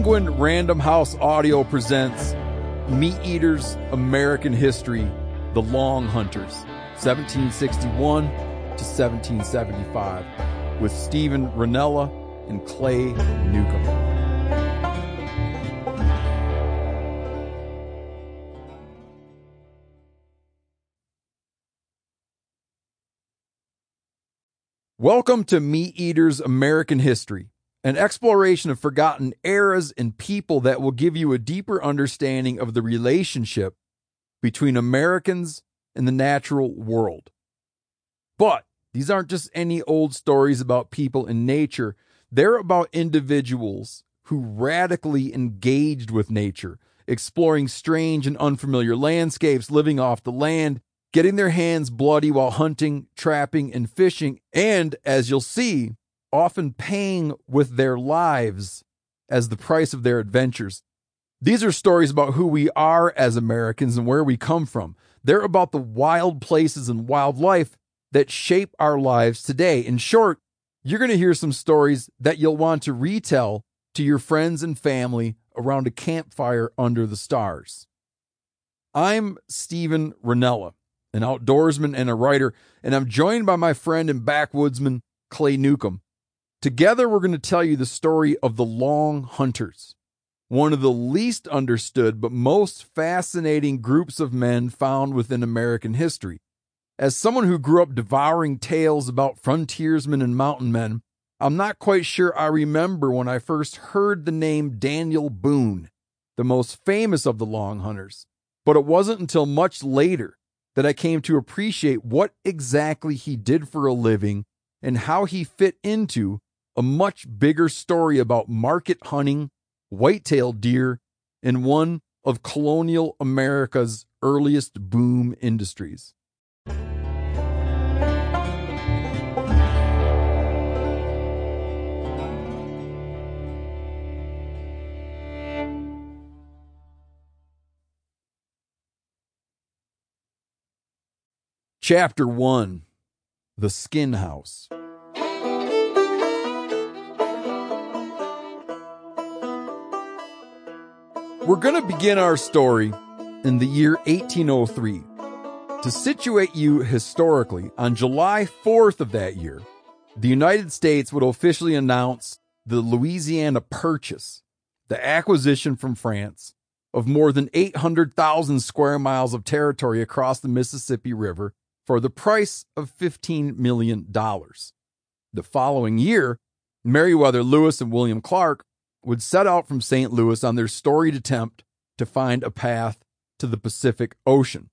Penguin Random House Audio presents Meat Eaters American History, The Long Hunters, 1761 to 1775, with Stephen Rinella and Clay Newcomb. Welcome to Meat Eaters American History, an exploration of forgotten eras and people that will give you a deeper understanding of the relationship between Americans and the natural world. But these aren't just any old stories about people and nature. They're about individuals who radically engaged with nature, exploring strange and unfamiliar landscapes, living off the land, getting their hands bloody while hunting, trapping, and fishing, and, as you'll see, often paying with their lives as the price of their adventures. These are stories about who we are as Americans and where we come from. They're about the wild places and wildlife that shape our lives today. In short, you're going to hear some stories that you'll want to retell to your friends and family around a campfire under the stars. I'm Stephen Rinella, an outdoorsman and a writer, and I'm joined by my friend and backwoodsman, Clay Newcomb. Together, we're going to tell you the story of the Long Hunters, one of the least understood but most fascinating groups of men found within American history. As someone who grew up devouring tales about frontiersmen and mountain men, I'm not quite sure I remember when I first heard the name Daniel Boone, the most famous of the Long Hunters. But it wasn't until much later that I came to appreciate what exactly he did for a living and how he fit into a much bigger story about market hunting, white-tailed deer, and one of colonial America's earliest boom industries. Chapter 1, The Skin House. We're going to begin our story in the year 1803. To situate you historically, on July 4th of that year, the United States would officially announce the Louisiana Purchase, the acquisition from France of more than 800,000 square miles of territory across the Mississippi River for the price of $15 million. The following year, Meriwether Lewis and William Clark would set out from St. Louis on their storied attempt to find a path to the Pacific Ocean.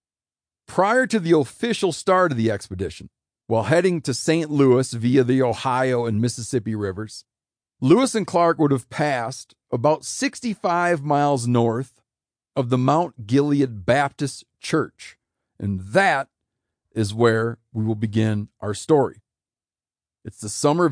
Prior to the official start of the expedition, while heading to St. Louis via the Ohio and Mississippi rivers, Lewis and Clark would have passed about 65 miles north of the Mount Gilead Baptist Church, and that is where we will begin our story. It's the summer of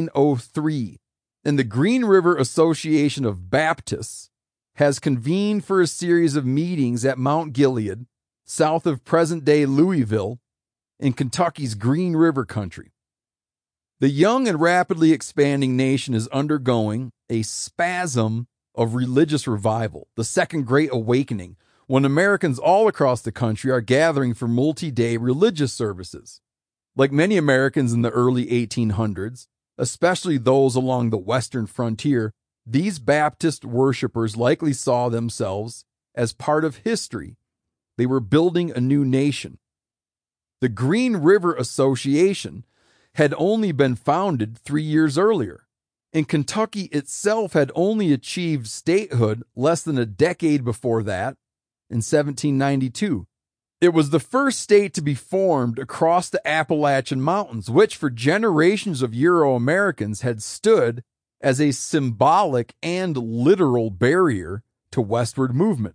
1803, and the Green River Association of Baptists has convened for a series of meetings at Mount Gilead, south of present-day Louisville, in Kentucky's Green River country. The young and rapidly expanding nation is undergoing a spasm of religious revival, the Second Great Awakening, when Americans all across the country are gathering for multi-day religious services. Like many Americans in the early 1800s, especially those along the western frontier, these Baptist worshipers likely saw themselves as part of history. They were building a new nation. The Green River Association had only been founded 3 years earlier, and Kentucky itself had only achieved statehood less than a decade before that, in 1792. It was the first state to be formed across the Appalachian Mountains, which for generations of Euro-Americans had stood as a symbolic and literal barrier to westward movement.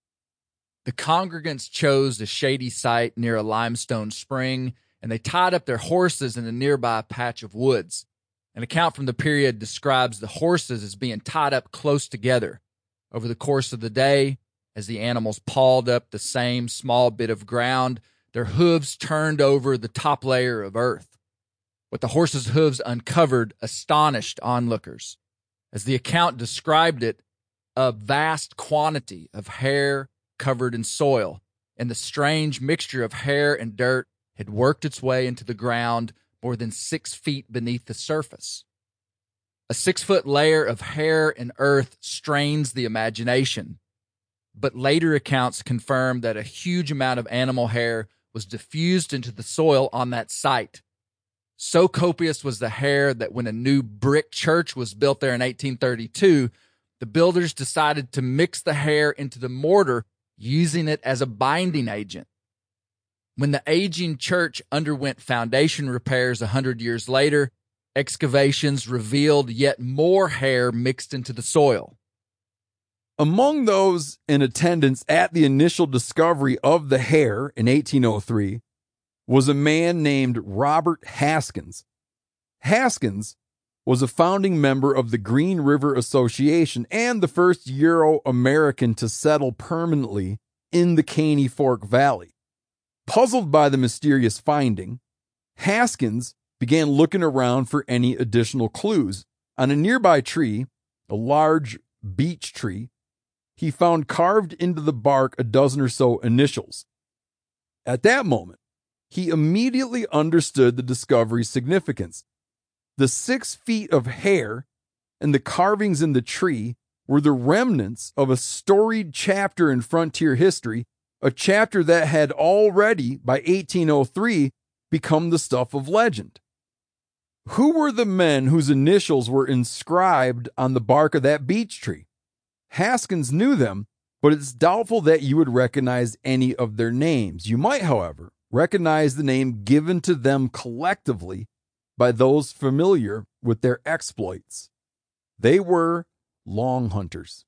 The congregants chose a shady site near a limestone spring, and they tied up their horses in a nearby patch of woods. An account from the period describes the horses as being tied up close together. Over the course of the day, as the animals pawed up the same small bit of ground, their hooves turned over the top layer of earth. What the horses' hooves uncovered astonished onlookers. As the account described it, a vast quantity of hair covered in soil, and the strange mixture of hair and dirt had worked its way into the ground more than 6 feet beneath the surface. A 6-foot layer of hair and earth strains the imagination, but later accounts confirm that a huge amount of animal hair was diffused into the soil on that site. So copious was the hair that when a new brick church was built there in 1832, the builders decided to mix the hair into the mortar, using it as a binding agent. When the aging church underwent foundation repairs 100 years later, excavations revealed yet more hair mixed into the soil. Among those in attendance at the initial discovery of the hair in 1803 was a man named Robert Haskins. Haskins was a founding member of the Green River Association and the first Euro-American to settle permanently in the Caney Fork Valley. Puzzled by the mysterious finding, Haskins began looking around for any additional clues. On a nearby tree, a large beech tree, he found carved into the bark a dozen or so initials. At that moment, he immediately understood the discovery's significance. The 6 feet of hair and the carvings in the tree were the remnants of a storied chapter in frontier history, a chapter that had already, by 1803, become the stuff of legend. Who were the men whose initials were inscribed on the bark of that beech tree? Haskins knew them, but it's doubtful that you would recognize any of their names. You might, however, recognize the name given to them collectively by those familiar with their exploits. They were long hunters.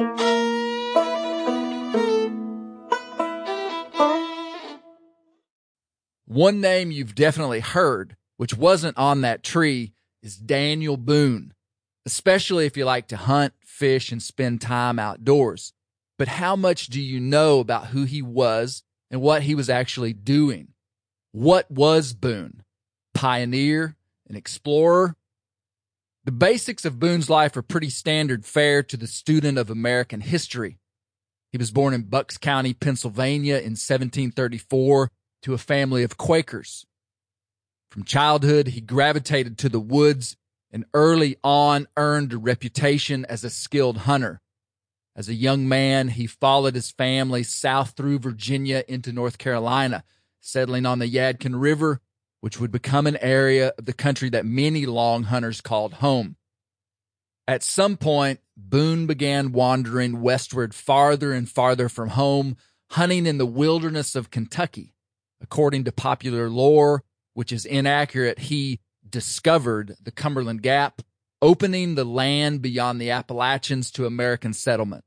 One name you've definitely heard, which wasn't on that tree, is Daniel Boone, especially if you like to hunt, fish, and spend time outdoors. But how much do you know about who he was and what he was actually doing? What was Boone? Pioneer? An explorer? The basics of Boone's life are pretty standard fare to the student of American history. He was born in Bucks County, Pennsylvania in 1734 to a family of Quakers. From childhood, he gravitated to the woods and early on earned a reputation as a skilled hunter. As a young man, he followed his family south through Virginia into North Carolina, settling on the Yadkin River, which would become an area of the country that many long hunters called home. At some point, Boone began wandering westward farther and farther from home, hunting in the wilderness of Kentucky. According to popular lore, which is inaccurate, he discovered the Cumberland Gap, opening the land beyond the Appalachians to American settlement.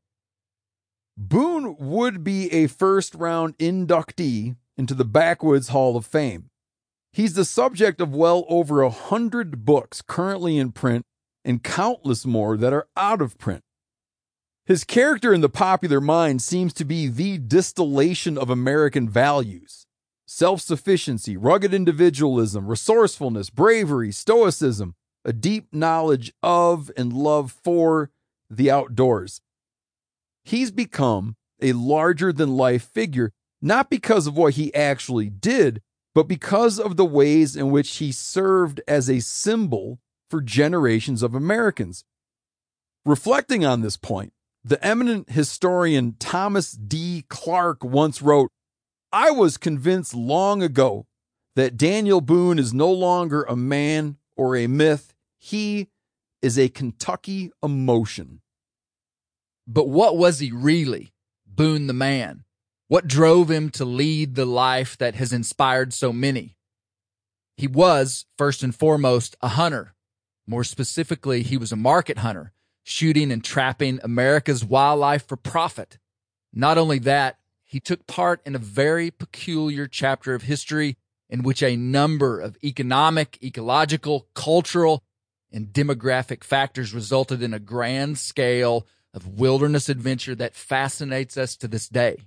Boone would be a first-round inductee into the Backwoods Hall of Fame. He's the subject of well over 100 books currently in print and countless more that are out of print. His character in the popular mind seems to be the distillation of American values: self-sufficiency, rugged individualism, resourcefulness, bravery, stoicism, a deep knowledge of and love for the outdoors. He's become a larger-than-life figure, not because of what he actually did, but because of the ways in which he served as a symbol for generations of Americans. Reflecting on this point, the eminent historian Thomas D. Clark once wrote, "I was convinced long ago that Daniel Boone is no longer a man or a myth. He is a Kentucky emotion." But what was he really, Boone the man? What drove him to lead the life that has inspired so many? He was, first and foremost, a hunter. More specifically, he was a market hunter, shooting and trapping America's wildlife for profit. Not only that, he took part in a very peculiar chapter of history in which a number of economic, ecological, cultural, and demographic factors resulted in a grand scale of wilderness adventure that fascinates us to this day.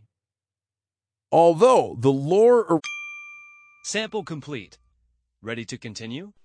Although the lore... Sample complete. Ready to continue?